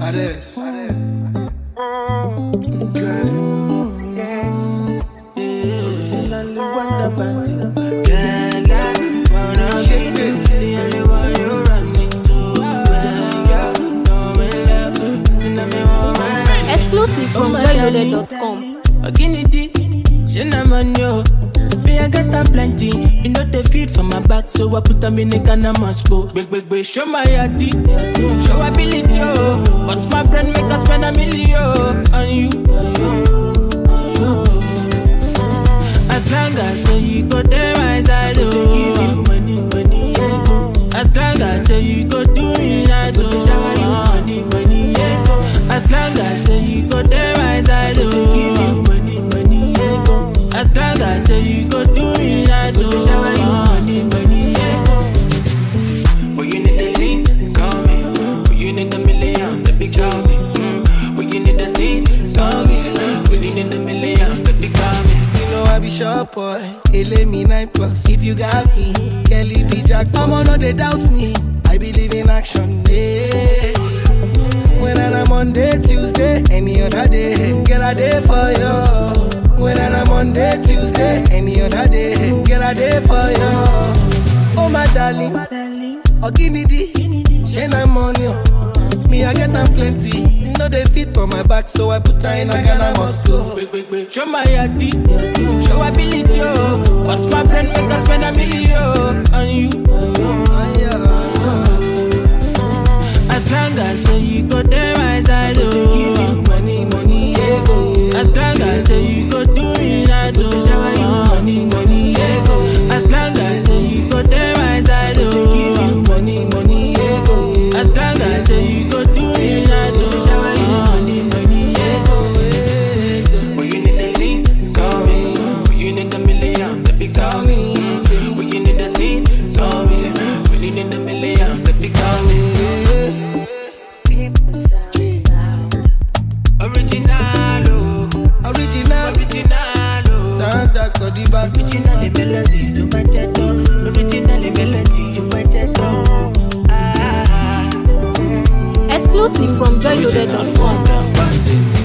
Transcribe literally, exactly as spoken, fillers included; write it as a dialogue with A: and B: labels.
A: Exclusive from joy loaded dot com. Me, I get them plenty. You know they feed for my back, so I put them in the can I must go. Big, big, big, show my yati. Show ability, oh. What's my friend make us spend a million on you? As long as say you go there, my side, oh. Give you money, money, yeah. As long as say you go do me nice, oh. Shower you money, money, yeah. As long as say you go there, my side, oh. Give you money, money, yeah. As long as say you go do it, I do shower you money, money, yeah. When you need the lead, call me. When you need a million, baby, call me. Mm. When you need the lead, call me. When you need a million, baby, call me.
B: You know I be sharp boy, ele me nine plus. If you got me, can't leave me jack. Come on, no they doubt me. I believe in action, yeah. When I'm on day Tuesday, any other day, girl I day for you. When I'm on Monday, Tuesday, any other day, girl I day for you. Oh my darling, oh give me the, shine I'm on you. Me I get them plenty, you know they fit for my back, so I put her in a Ghana must go.
A: Wait, wait, wait, show my yati, show ability, oh. What's my friend make us spend a million on you? As long as say you go there, my side, oh.
B: Give you money, money, yeah, go.
A: As long as say you go do it, I do shower you money, money, yeah, go. As long as say you go there, my side, oh.
B: Give you money, money, yeah, go.
A: As long as say you go do it, I do shower you money, money, yeah, go. When you need a lead, call me. When you need a million, baby, call me. When you need a lead, call me. When you need a million, baby, call me. Original,
B: original,
A: original,
B: Santa Codiba,
A: original melody, you might get original melody, you might get ah.
C: Exclusive from joy loaded dot com.